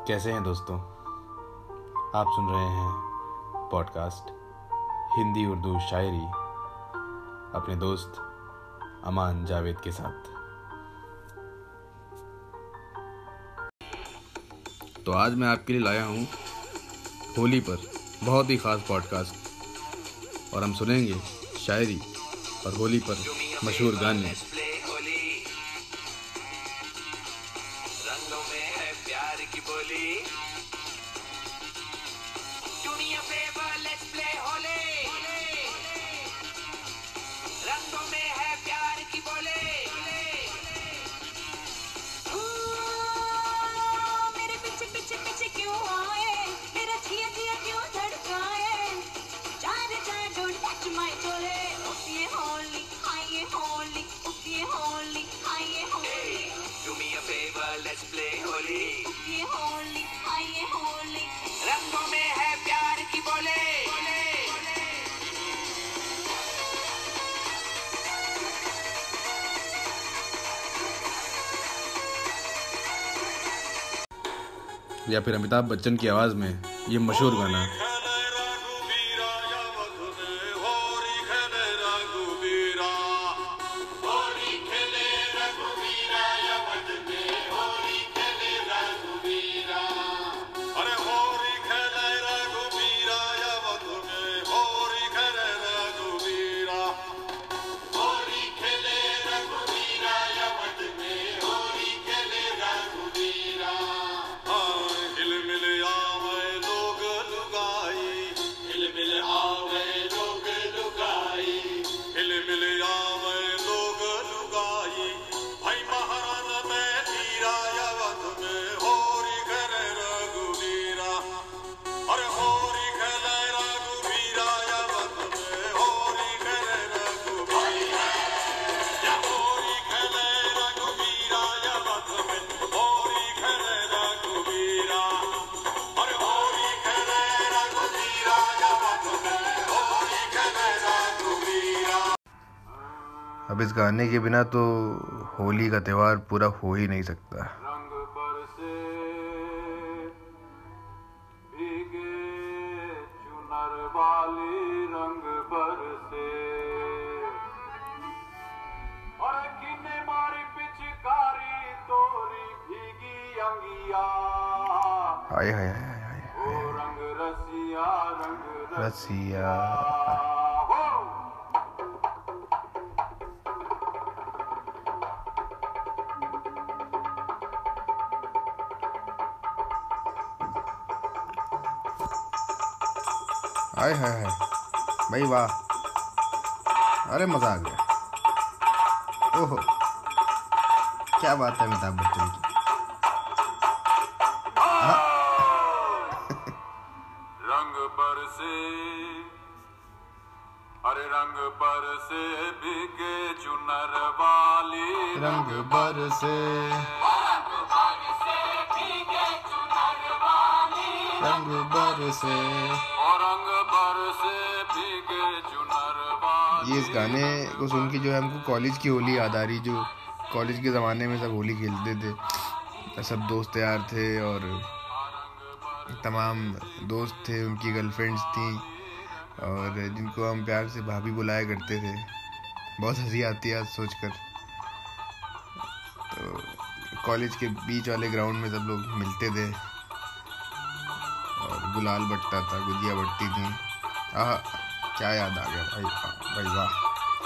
कैसे हैं दोस्तों? आप सुन रहे हैं पॉडकास्ट हिंदी उर्दू शायरी अपने दोस्त अमान जावेद के साथ। तो आज मैं आपके लिए लाया हूँ होली पर बहुत ही ख़ास पॉडकास्ट और हम सुनेंगे शायरी और होली पर मशहूर गाने। रंगों में है प्यार की बोली, दुनिया फेवर लेट्स प्ले होली। रंगों में है प्यार की बोली, मेरे पीछे पीछे पीछे क्यों आए, मेरा जिया जिया क्यों धड़काए, चार चार डोंट टच माय चोले, उठिए होली आइए होली, उठिए होली आइए Holi, do me a favor let's play Holi, ये होली आइए होली, रंगों में है प्यार की बोले। या फिर अमिताभ बच्चन की आवाज़ में ये मशहूर गाना। अब इस गाने के बिना तो होली का त्यौहार पूरा हो ही नहीं सकता। रंग बरसे भीगे चुनर वाली, रंग बरसे और किने मारी पिचकारी तोरी भीगी अंगिया, हाय हाय हाय हाय ओ रंग रसिया, रंग रसिया। हो। हाय हाय हाय भाई वाह, अरे मजा आ गया। ओहो क्या बात है अमिताभ बच्चन की। रंग बरसे अरे रंग बरसे भीगे चुनर वाली, रंग बरसे रंग बरसे। और रंग बरसे भीगे चुनर वाली। ये इस गाने को सुन के जो है हमको कॉलेज की होली याद आ रही, जो कॉलेज के ज़माने में सब होली खेलते थे। सब दोस्त यार थे और तमाम दोस्त थे, उनकी गर्लफ्रेंड्स थी और जिनको हम प्यार से भाभी बुलाया करते थे। बहुत हंसी आती है आज सोचकर। तो कॉलेज के बीच वाले ग्राउंड में सब लोग मिलते थे और गुलाल बटता था, गुजिया बटती थी। आह क्या याद आ गया भाई, भाई वाह।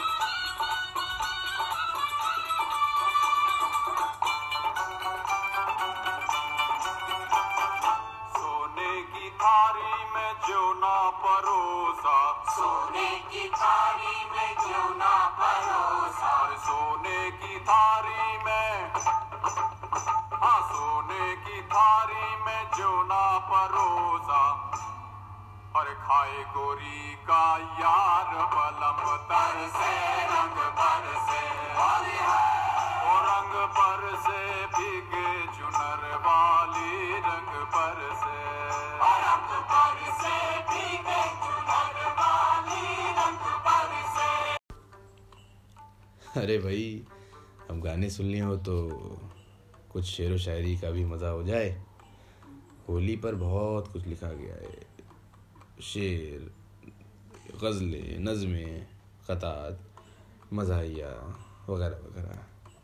सोने की थारी में जो ना परोसा, सोने की थारी में क्यों ना परोसा, और सोने की थारी में, हाँ सोने की थारी में जो ना परोसा, और खाए गोरी का यार बलम तर से, रंग बरसे ओ रंग बरसे भीगे चुनर वाली, रंग बरसे रंग बरसे भीगे चुनर वाली, रंग बरसे। अरे भाई अब गाने सुनने हो तो कुछ शेर व शायरी का भी मज़ा हो जाए। होली पर बहुत कुछ लिखा गया है, शेर, गज़लें, नज़में, ख़तात, मज़ाहिया वगैरह वगैरह।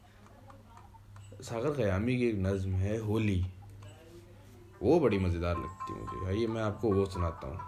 सागर ख़यामी की एक नज़्म है होली, वो बड़ी मज़ेदार लगती है मुझे। आइए मैं आपको वो सुनाता हूँ।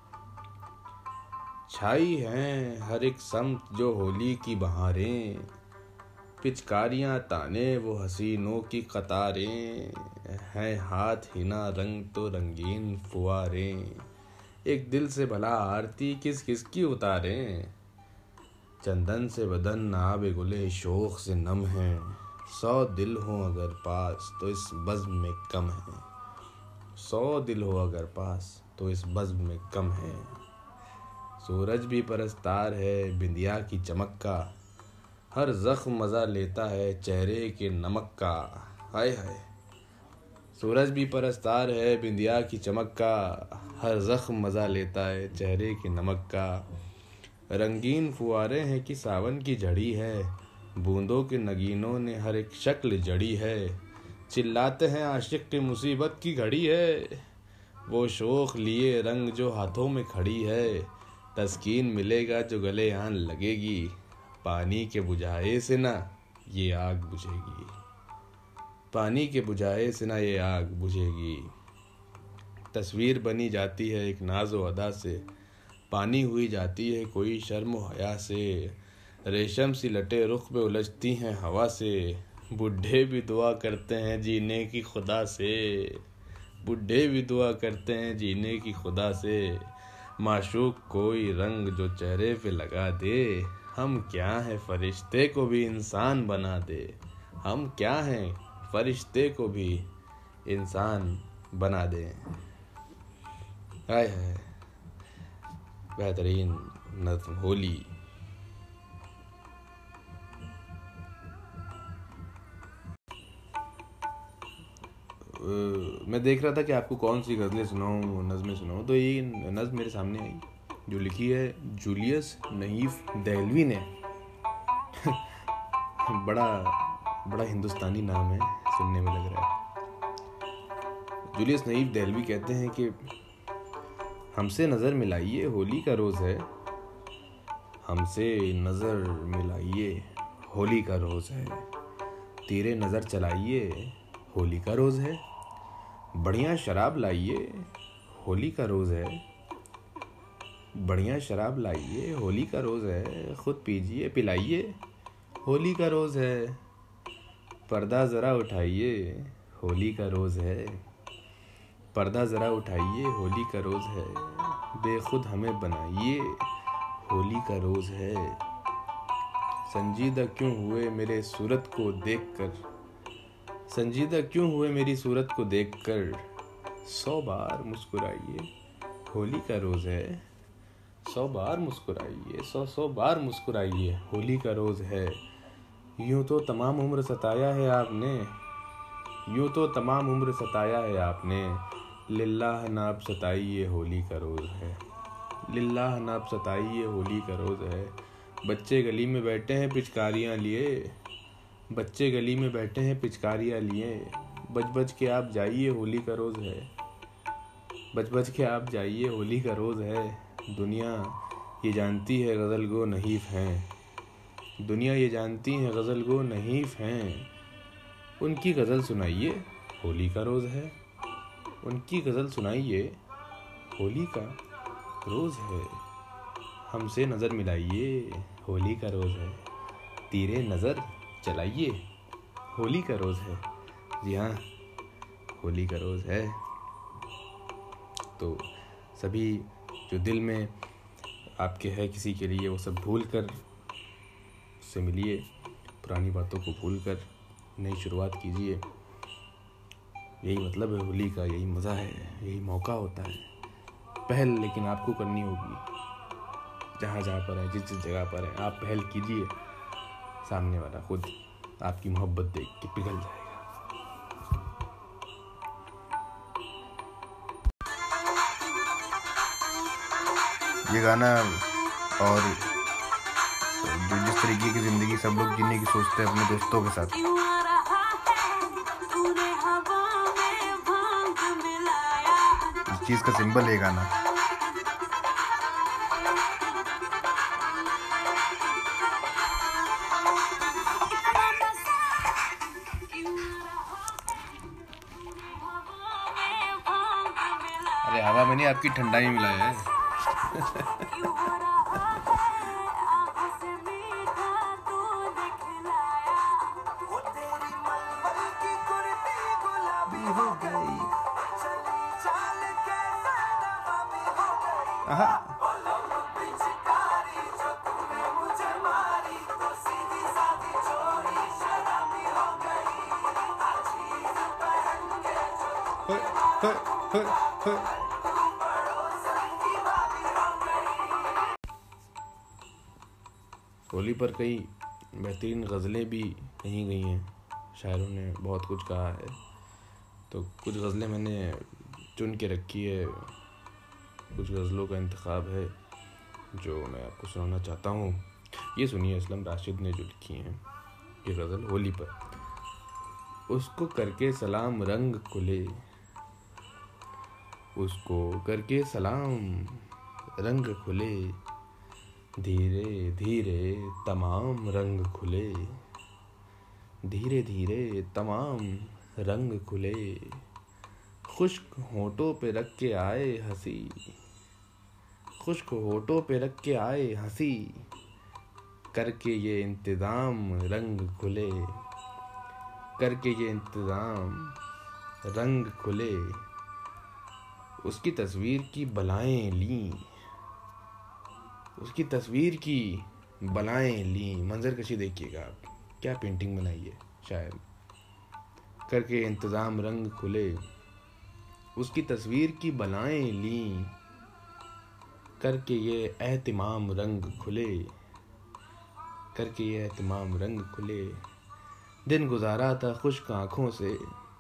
छाई हैं हर एक समत जो होली की बहारें, पिचकारियाँ ताने वो हसीनों की कतारें, हैं हाथ हिना रंग तो रंगीन फुआरें, एक दिल से भला आरती किस किस की उतारें, चंदन से बदन आब गुले शोक से नम है, 100 दिल हो अगर पास तो इस बज़्म में कम है, 100 दिल हो अगर पास तो इस बज़्म में कम है, सूरज भी परस्तार है बिंदिया की चमक का, हर ज़ख्म मज़ा लेता है चेहरे के नमक का। हाय हाय, सूरज भी परस्तार है बिंदिया की चमक का, हर ज़ख्म मज़ा लेता है चेहरे के नमक का, रंगीन फुआरे हैं कि सावन की झड़ी है, बूंदों के नगीनों ने हर एक शक्ल जड़ी है, चिल्लाते हैं आशिक की मुसीबत की घड़ी है, वो शोख लिए रंग जो हाथों में खड़ी है, तस्कीन मिलेगा जो गले आन लगेगी, पानी के बुझाए से ना ये आग बुझेगी, पानी के बुझाए से ना ये आग बुझेगी, तस्वीर बनी जाती है एक नाज़ो अदा से, पानी हुई जाती है कोई शर्म व हया से, रेशम सी लटे रुख पे उलझती हैं हवा से, बूढ़े भी दुआ करते हैं जीने की खुदा से, बूढ़े भी दुआ करते हैं जीने की खुदा से, माशूक कोई रंग जो चेहरे पे लगा दे, हम क्या हैं फरिश्ते को भी इंसान बना दे, हम क्या हैं फरिश्ते को भी इंसान बना दे। हाय हाय, बेहतरीन नज़्म होली। मैं देख रहा था कि आपको कौन सी गज़लें सुनाऊँ, नज़में सुनाऊँ, तो ये नज़्म मेरे सामने आई जो लिखी है जूलियस नहीफ दहलवी ने। बड़ा हिंदुस्तानी नाम है, सुनने में लग रहा है। जूलियस नहीफ दहलवी कहते हैं कि हमसे नज़र मिलाइए होली का रोज़ है, हमसे नज़र मिलाइए होली का रोज़ है, तीरे नज़र चलाइए होली का रोज़ है, बढ़िया शराब लाइए होली का रोज़ है, बढ़िया शराब लाइए होली का रोज़ है, खुद पीजिए पिलाइए होली का रोज़ है, पर्दा ज़रा उठाइए होली का रोज़ है, पर्दा ज़रा उठाइए होली का रोज़ है, बेखुद हमें बनाइए होली का रोज़ है, संजीदा क्यों हुए मेरे सूरत को देखकर, संजीदा क्यों हुए मेरी सूरत को देखकर, 100 बार मुस्कुराइए होली का रोज़ है, 100 बार मुस्कुराइए, 100 बार मुस्कुराइए होली का रोज़ है, यूँ तो तमाम उम्र सताया है आपने, यूँ तो तमाम उम्र सताया है आपने, लिल्लाह नाप सताइए होली का रोज़ है, लिल्लाह नाप सताइए होली का रोज़ है, बच्चे गली में बैठे हैं पिचकारियाँ लिए, बच्चे गली में बैठे हैं पिचकारियाँ लिए, बज बज के आप जाइए होली का रोज़ है, बज बज के आप जाइए होली का रोज़ है, दुनिया ये जानती है गज़ल गो नहीफ हैं, दुनिया ये जानती है गज़ल गो नहीफ हैं, उनकी गज़ल सुनाइए होली का रोज़ है, उनकी गज़ल सुनाइए होली का रोज़ है, हमसे नज़र मिलाइए होली का रोज़ है, तीरे नज़र चलाइए होली का रोज़ है। जी हाँ, होली का रोज़ है। तो सभी जो दिल में आपके है किसी के लिए, वो सब भूल कर उससे मिलिए, पुरानी बातों को भूल कर नई शुरुआत कीजिए। यही मतलब है होली का, यही मज़ा है, यही मौका होता है। पहल लेकिन आपको करनी होगी, जहाँ पर है, जिस जगह पर है, आप पहल कीजिए, सामने वाला खुद आपकी मोहब्बत देख के पिघल जाएगा। ये गाना और जो जिस तरीके की ज़िंदगी सब लोग जीने की सोचते हैं अपने दोस्तों के साथ, चीज़ का सिंबल है गाना। अरे हवा में नहीं, आपकी ठंडाई मिलाया है। होली पर कई बेहतरीन गज़लें भी कही गई हैं, शायरों ने बहुत कुछ कहा है, तो कुछ गज़लें मैंने चुन के रखी है। कुछ गज़लों का इंतखाब है जो मैं आपको सुनाना चाहता हूँ। ये सुनिए, असलम राशिद ने जो लिखी हैं ये गज़ल होली पर। उसको करके सलाम रंग खुले, उसको करके सलाम रंग खुले, धीरे धीरे तमाम रंग खुले, धीरे धीरे तमाम रंग खुले, खुश्क होठों पे रख के आए हंसी, खुश्क होठों पे रख के आए हंसी, करके ये इंतज़ाम रंग खुले, करके ये इंतज़ाम रंग खुले, उसकी तस्वीर की बलाएं लीं, उसकी तस्वीर की बलाएं लीं। मंजर कशी देखिएगा आप, क्या पेंटिंग बनाई है शायर। करके इंतज़ाम रंग खुले, उसकी तस्वीर की बलाएं लीं, करके ये एहतिमाम रंग खुले, करके ये एहतिमाम रंग खुले, दिन गुजारा था खुश्क आँखों से,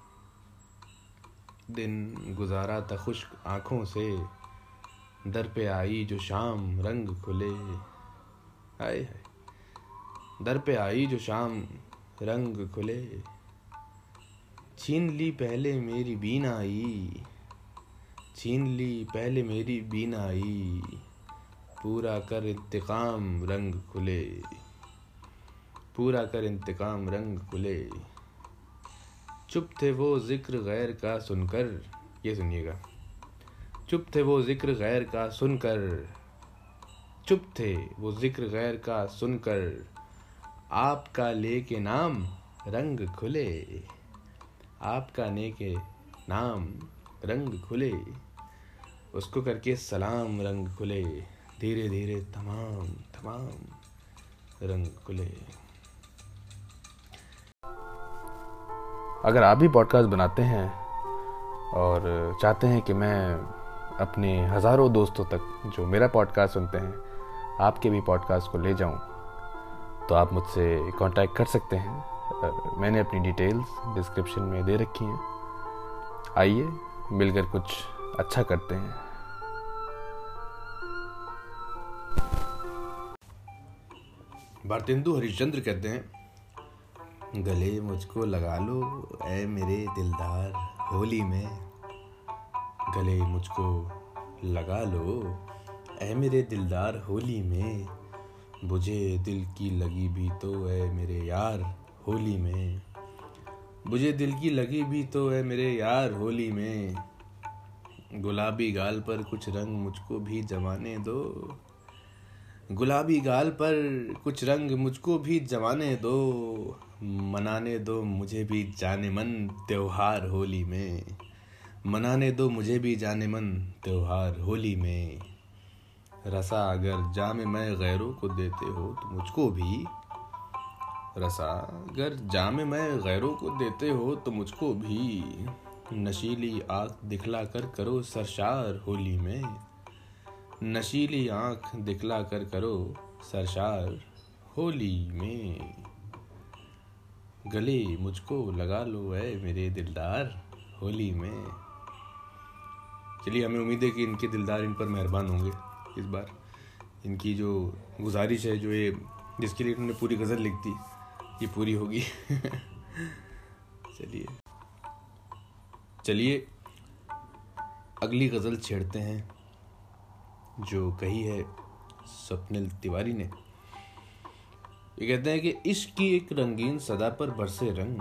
दिन गुजारा था खुश्क आँखों से, दर पे आई जो शाम रंग खुले, हाय हाय, दर पे आई जो शाम रंग खुले, छीन ली पहले मेरी बीनाई, छीन ली पहले मेरी बीनाई, पूरा कर इंतकाम रंग खुले, पूरा कर इंतकाम रंग खुले, चुप थे वो जिक्र गैर का सुनकर, ये सुनिएगा, चुप थे वो जिक्र गैर का सुनकर, चुप थे वो जिक्र गैर का सुनकर, आपका लेके नाम रंग खुले, आपका लेके नाम रंग खुले, उसको करके सलाम रंग खुले, धीरे धीरे तमाम तमाम रंग खुले। अगर आप भी पॉडकास्ट बनाते हैं और चाहते हैं कि मैं अपने हज़ारों दोस्तों तक जो मेरा पॉडकास्ट सुनते हैं आपके भी पॉडकास्ट को ले जाऊं, तो आप मुझसे कांटेक्ट कर सकते हैं। मैंने अपनी डिटेल्स डिस्क्रिप्शन में दे रखी हैं। आइए मिलकर कुछ अच्छा करते हैं। भारतेंदु हरिश्चंद्र कहते हैं, गले मुझको लगा लो ऐ मेरे दिलदार होली में, गले मुझको लगा लो ऐ मेरे दिलदार होली में, बुझे दिल की लगी भी तो ऐ मेरे यार होली में, बुझे दिल की लगी भी तो ऐ मेरे यार होली में, गुलाबी गाल पर कुछ रंग मुझको भी जमाने दो, गुलाबी गाल पर कुछ रंग मुझको भी जमाने दो, मनाने दो मुझे भी जाने मन त्योहार होली में, मनाने दो मुझे भी जाने मन त्योहार होली में, रसा अगर जामे मैं गैरों को देते हो तो मुझको भी, रसा अगर जामे मैं गैरों को देते हो तो मुझको भी, नशीली आँख दिखला कर करो सरशार होली में, नशीली आँख दिखला कर करो सरशार होली में, गले मुझको लगा लो है मेरे दिलदार होली में। चलिए, हमें उम्मीद है कि इनके दिलदार इन पर मेहरबान होंगे इस बार। इनकी जो गुजारिश है, जो ये जिसके लिए इन्होंने पूरी गज़ल लिख दी, ये पूरी होगी। चलिए अगली गज़ल छेड़ते हैं जो कही है स्वप्निल तिवारी ने। ये कहते हैं कि इश्क की एक रंगीन सदा पर बरसे रंग,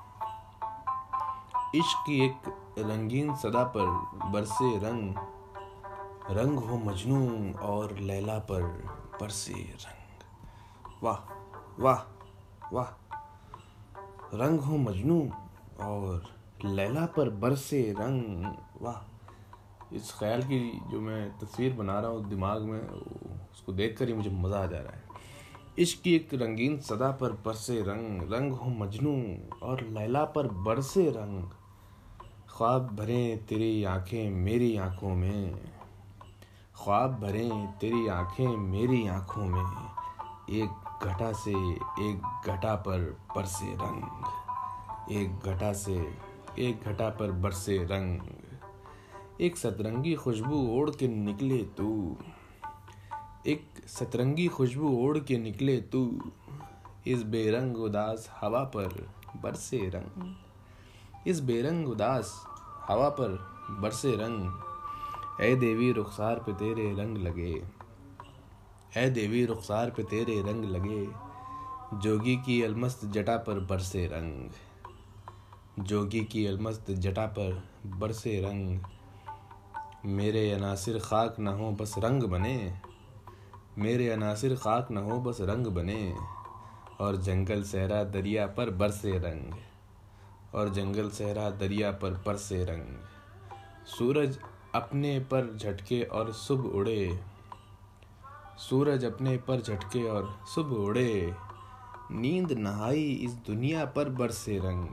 इश्क की एक रंगीन सदा पर बरसे रंग, रंग हो मजनू और लैला पर बरसे रंग। वाह वाह वाह। रंग हो मजनू और लैला पर बरसे रंग। वाह। इस ख्याल की जो मैं तस्वीर बना रहा हूँ दिमाग में, उसको देखकर ही मुझे मज़ा आ जा रहा है। इश्क की एक रंगीन सदा पर बरसे रंग, रंग हो मजनू और लैला पर बरसे रंग, ख्वाब भरे तेरी आंखें मेरी आंखों में, ख्वाब भरे तेरी आंखें मेरी आंखों में, एक घटा से एक घटा पर बरसे रंग, एक घटा से एक घटा पर बरसे रंग, एक सतरंगी खुशबू ओढ़ के निकले तू, एक सतरंगी खुशबू ओढ़ के निकले तू, इस बेरंग उदास हवा पर बरसे रंग, इस बेरंग उदास हवा पर बरसे रंग। ऐ देवी रुखसार पे तेरे रंग लगे, ऐ देवी रुखसार पे तेरे रंग लगे, जोगी की अलमस्त जटा पर बरसे रंग, जोगी की अलमस्त जटा पर बरसे रंग। मेरे अनासिर खाक न हो बस रंग बने, मेरे अनासिर खाक न हो बस रंग बने, और जंगल सहरा दरिया पर बरसे रंग, और जंगल सहरा दरिया पर बरसे रंग। सूरज अपने पर झटके और सुबह उड़े, सूरज अपने पर झटके और सुबह उड़े, नींद नहाई इस दुनिया पर बरसे रंग,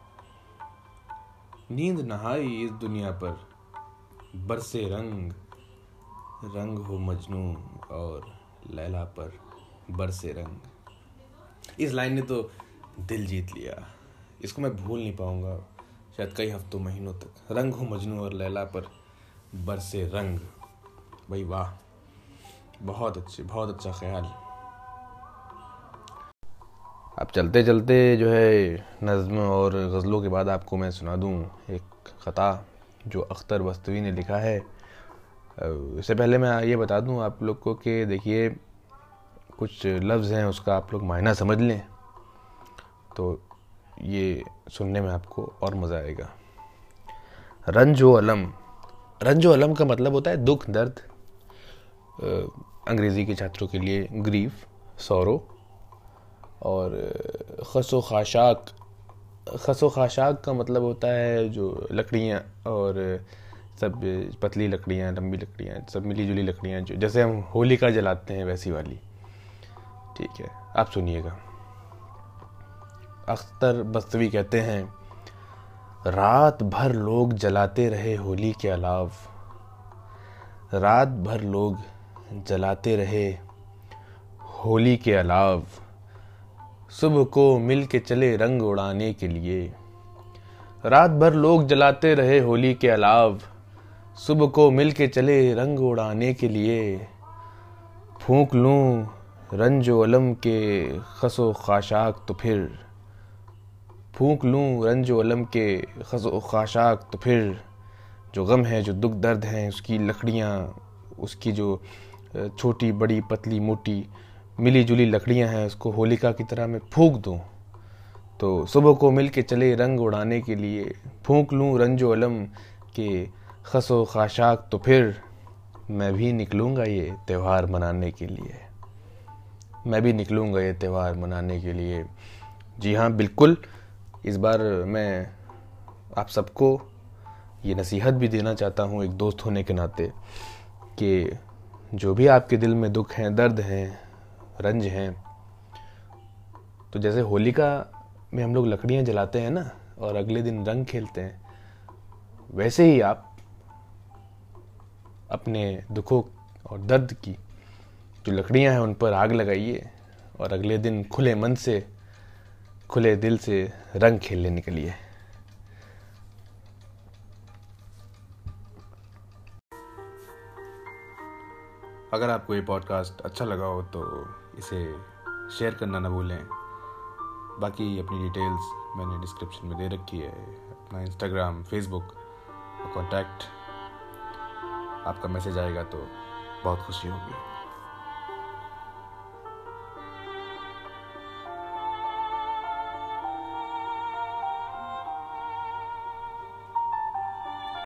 नींद नहाई इस दुनिया पर बरसे रंग, रंग हो मजनू और लैला पर बरसे रंग। इस लाइन ने तो दिल जीत लिया, इसको मैं भूल नहीं पाऊंगा शायद कई हफ्तों महीनों तक। रंग हो मजनू और लैला पर बरसे रंग। भाई वाह, बहुत अच्छे, बहुत अच्छा ख्याल। अब चलते चलते जो है नज़्म और गज़लों के बाद आपको मैं सुना दूं एक ख़ता जो अख्तर बस्तवी ने लिखा है। इससे पहले मैं ये बता दूं आप लोग को कि देखिए कुछ लफ्ज़ हैं उसका आप लोग मायना समझ लें तो ये सुनने में आपको और मज़ा आएगा। रंजो अलम, रंजो अलम का मतलब होता है दुख दर्द। अंग्रेज़ी के छात्रों के लिए ग्रीफ, सौरो। और खसो खाशाक, खसो खाशाक का मतलब होता है जो लकड़ियाँ और सब पतली लकड़ियाँ, लंबी लकड़ियाँ, सब मिली जुली लकड़ियाँ जो जैसे हम होली का जलाते हैं वैसी वाली। ठीक है, आप सुनिएगा। अख्तर बस्तवी कहते हैं, रात भर लोग जलाते रहे होली के अलाव, रात भर लोग जलाते रहे होली के अलाव, सुबह को मिल के चले रंग उड़ाने के लिए। रात भर लोग जलाते रहे होली के अलाव, सुबह को मिल के चले रंग उड़ाने के लिए। फूंक लूं रंजो अलम के खसो खाशाक तो फिर, फूंक लूं रंजो अलम के खसो खाशाक तो फिर, जो गम है जो दुख दर्द है उसकी लकड़ियाँ, उसकी जो छोटी बड़ी पतली मोटी मिली जुली लकड़ियाँ हैं उसको होलिका की तरह मैं फूंक दूं तो सुबह को मिल के चले रंग उड़ाने के लिए। फूंक लूं रंजो अलम के खसो खाशाक तो फिर, मैं भी निकलूँगा ये त्यौहार मनाने के लिए, मैं भी निकलूँगा ये त्यौहार मनाने के लिए। जी हाँ, बिल्कुल। इस बार मैं आप सबको ये नसीहत भी देना चाहता हूँ एक दोस्त होने के नाते कि जो भी आपके दिल में दुख हैं, दर्द हैं, रंज हैं, तो जैसे होलिका में हम लोग लकड़ियाँ जलाते हैं ना और अगले दिन रंग खेलते हैं, वैसे ही आप अपने दुखों और दर्द की जो लकड़ियाँ हैं उन पर आग लगाइए और अगले दिन खुले मन से, खुले दिल से रंग खेलने निकलिए। अगर आपको ये पॉडकास्ट अच्छा लगा हो तो इसे शेयर करना ना भूलें। बाकी अपनी डिटेल्स मैंने डिस्क्रिप्शन में दे रखी है, अपना इंस्टाग्राम, फेसबुक, कॉन्टैक्ट आपका मैसेज आएगा तो बहुत खुशी होगी।